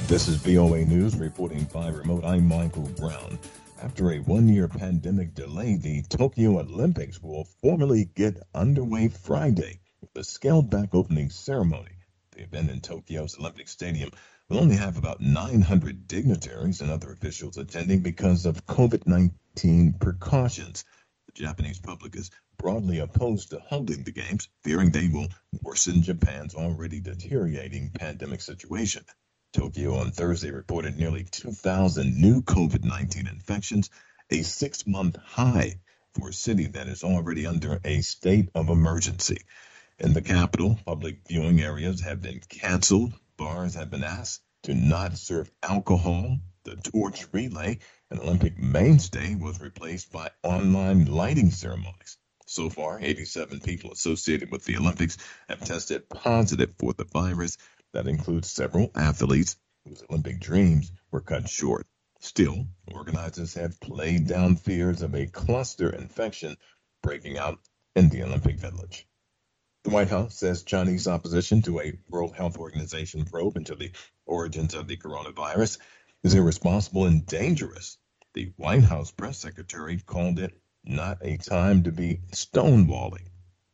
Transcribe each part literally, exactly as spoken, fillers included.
This is V O A News reporting by remote. I'm Michael Brown. After a one-year pandemic delay, the Tokyo Olympics will formally get underway Friday with a scaled-back opening ceremony. The event in Tokyo's Olympic Stadium will only have about nine hundred dignitaries and other officials attending because of COVID nineteen precautions. The Japanese public is broadly opposed to holding the games, fearing they will worsen Japan's already deteriorating pandemic situation. Tokyo on Thursday reported nearly two thousand new COVID nineteen infections, a six-month high for a city that is already under a state of emergency. In the capital, public viewing areas have been canceled. Bars have been asked to not serve alcohol. The torch relay, an Olympic mainstay, was replaced by online lighting ceremonies. So far, eighty-seven people associated with the Olympics have tested positive for the virus. That includes several athletes whose Olympic dreams were cut short. Still, organizers have played down fears of a cluster infection breaking out in the Olympic Village. The White House says Chinese opposition to a World Health Organization probe into the origins of the coronavirus is irresponsible and dangerous. The White House press secretary called it not a time to be stonewalling.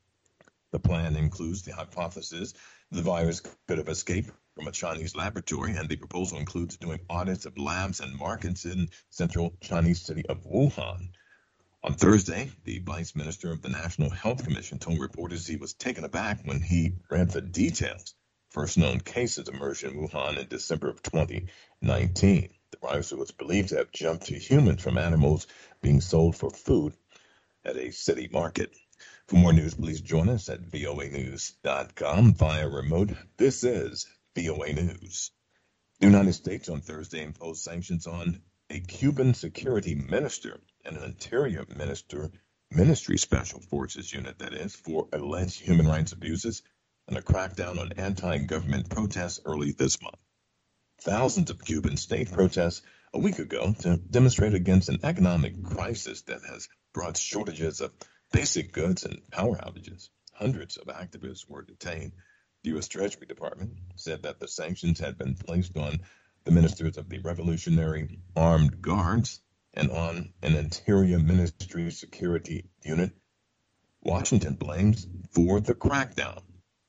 The plan includes the hypothesis the virus could have escaped from a Chinese laboratory, and the proposal includes doing audits of labs and markets in central Chinese city of Wuhan. On Thursday, the vice minister of the National Health Commission told reporters he was taken aback when he read the details. First known cases emerged in Wuhan in December of twenty nineteen. The virus was believed to have jumped to humans from animals being sold for food at a city market. For more news, please join us at V O A news dot com via remote. This is V O A News. The United States on Thursday imposed sanctions on a Cuban security minister and an interior minister, ministry special forces unit, that is, for alleged human rights abuses and a crackdown on anti-government protests early this month. Thousands of Cubans staged protests a week ago to demonstrate against an economic crisis that has brought shortages of basic goods and power outages. Hundreds of activists were detained. The U S Treasury Department said that the sanctions had been placed on the ministers of the Revolutionary Armed Guards and on an Interior Ministry security unit Washington blames for the crackdown.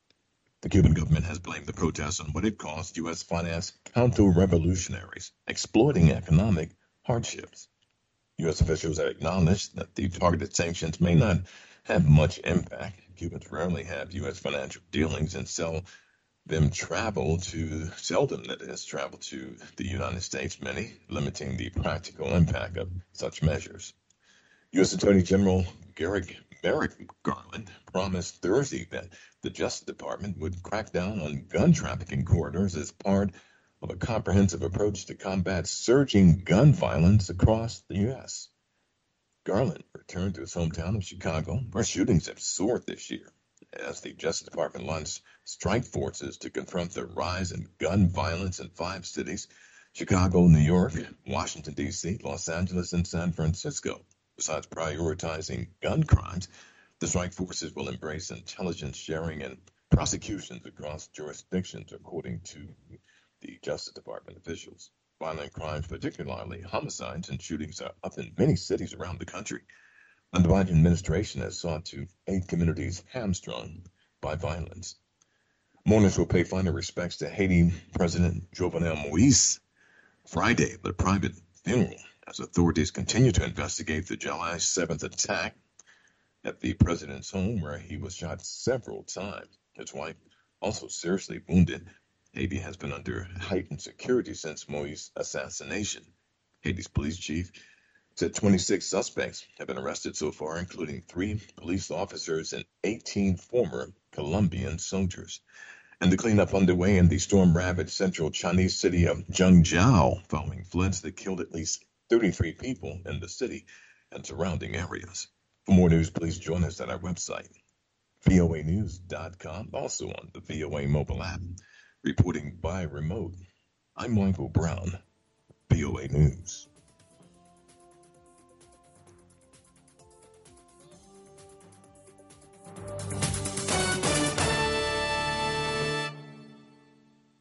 The Cuban government has blamed the protests on what it calls U S financed counter-revolutionaries exploiting economic hardships. U S officials have acknowledged that the targeted sanctions may not have much impact. Cubans rarely have U S financial dealings and sell them travel to, seldom that is, travel to the United States, many limiting the practical impact of such measures. U S Attorney General Garrick Merrick Garland promised Thursday that the Justice Department would crack down on gun trafficking corridors as part of a comprehensive approach to combat surging gun violence across the U S. Garland returned to his hometown of Chicago, where shootings have soared this year, as the Justice Department launched strike forces to confront the rise in gun violence in five cities: Chicago, New York, Washington, D C, Los Angeles, and San Francisco. Besides prioritizing gun crimes, the strike forces will embrace intelligence sharing and prosecutions across jurisdictions, according to the Justice Department officials. Violent crimes, particularly homicides and shootings, are up in many cities around the country. The Biden administration has sought to aid communities hamstrung by violence. Mourners will pay final respects to Haiti President Jovenel Moise Friday at a private funeral, as authorities continue to investigate the July seventh attack at the president's home, where he was shot several times. His wife also seriously wounded. Haiti has been under heightened security since Moise's assassination. Haiti's police chief said twenty-six suspects have been arrested so far, including three police officers and eighteen former Colombian soldiers. And the cleanup underway in the storm-ravaged central Chinese city of Zhengzhou following floods that killed at least thirty-three people in the city and surrounding areas. For more news, please join us at our website, V O A news dot com, also on the V O A mobile app. Reporting by remote, I'm Michael Brown, V O A News.